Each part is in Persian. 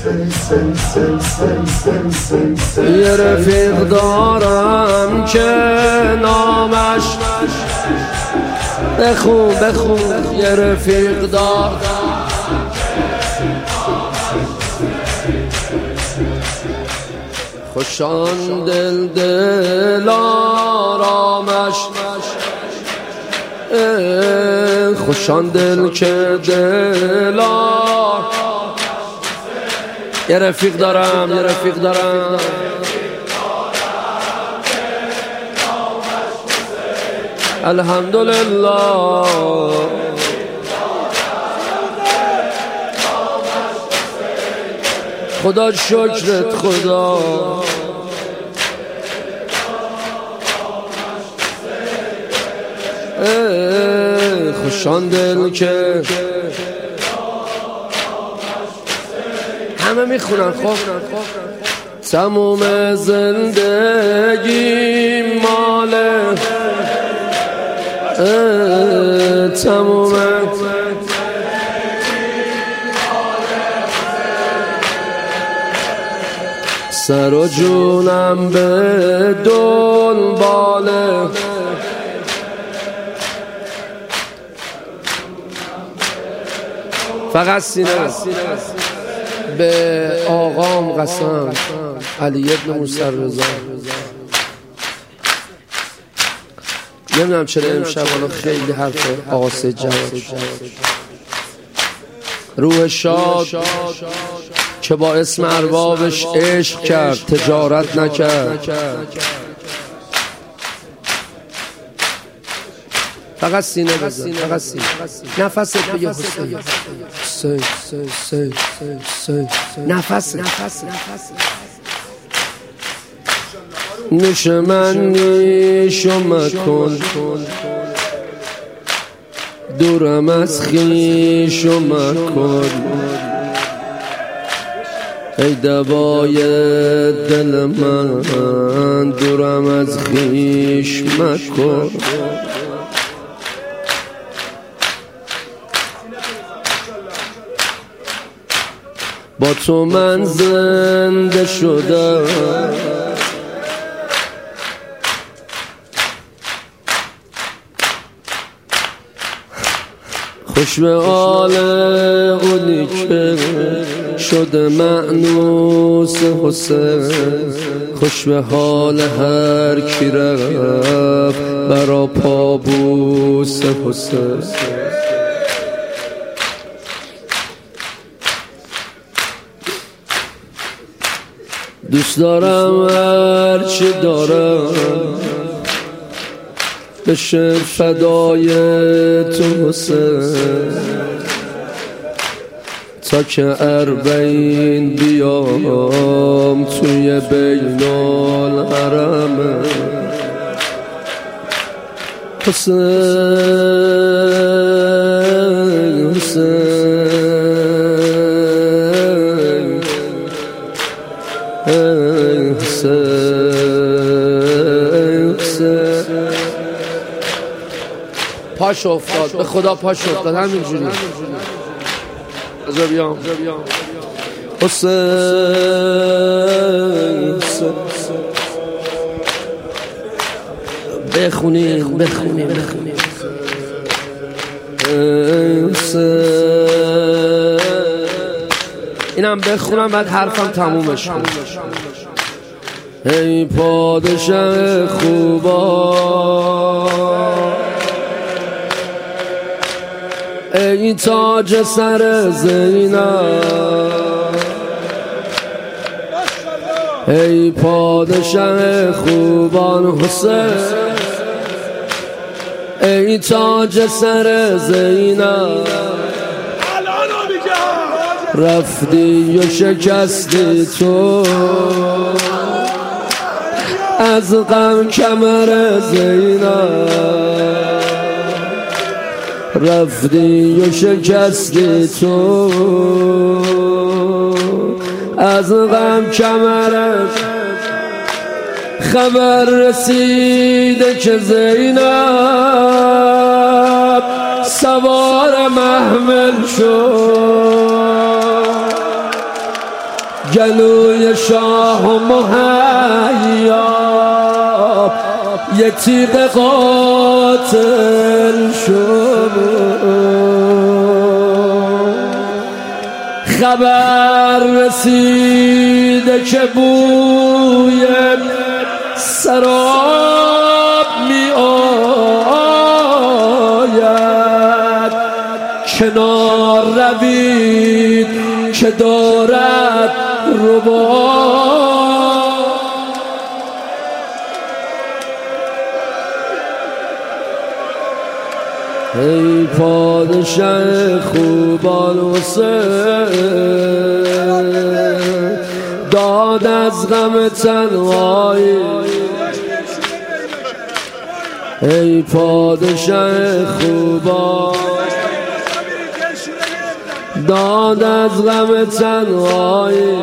یه رفیق دارم که نامش بخون یه رفیق دارم خوشان دل آرامش خوشان دل که دل یه رفیق دارم الحمدلله خدا شکرت خدا خوشان دل که همه میخونن خب تموم زندگی ماله تموم سر و جونم به دنباله فقط سینه به آقام قسم علی ابن موسی رضا نمیدونم چرا امشب خیلی حرف آقا سید جواد روح شاد که با اسم اربابش عشق کرد تجارت نکرد فقط سینه بزن فقط سینه نفست بگه حسین نفس نوش من نیشو مکن دورم از خیشو مکن ای دوای دل من دورم از خیش مکن با تو من زنده شدم خوش به حال اونی که شده مأنوس حسین خوش به حال هر کی رفت برا پابوس حسین دوست دارم هرچی دارم بشه فدای تو حسین تا که اربعین بیام توی بین الحرم حسین پاش افتاد به خدا پاش افتاد همینجوری از بیام حسین بخونیم اینم بخونم بعد حرفم تمومش کنم ای پادشه خوبا ای تاج سر زینب ای پادشه خوبان حسین ای تاج سر زینب رفتی و شکستی تو از غم کمر زینب رفتی و شکستی تو از غم کمرت خبر رسیده که زینب سوار محمل شد گلوی شاه مهیا یه تیغ قاتل شد. خبر رسیده که بوی سراب می آید، کنار روید که دارد ربا. ای پادشه خوبان حسین، داد از غم تنهایی. ای پادشه خوبان، داد از غم تنهایی.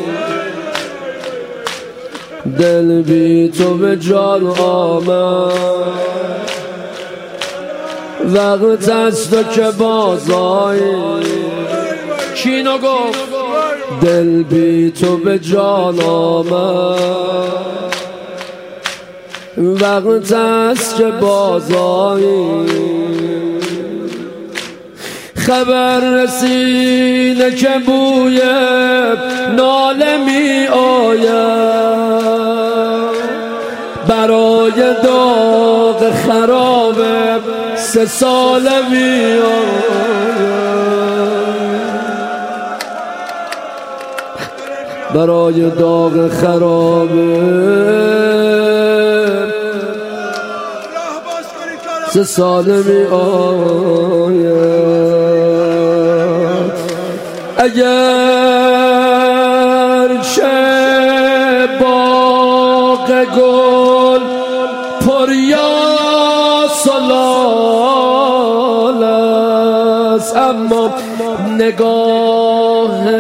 دل بی تو به جان آمد، وقت است تو که بازایی. کینو گفت دل بی تو به جان آمد، وقت است که بازایی. خبر رسیده که بوی ناله می آید، برای داغ خراب 3 ساله می آید، برای داغ خراب 3 ساله می آید. اگر چه باغ گل پر یاس و لال است، اما نگاه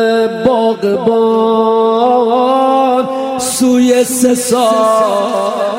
باغبان سوی 3 سال